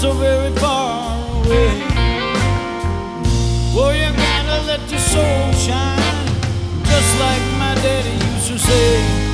so very far away. Oh, you gotta let your soul shine, just like my daddy used to say.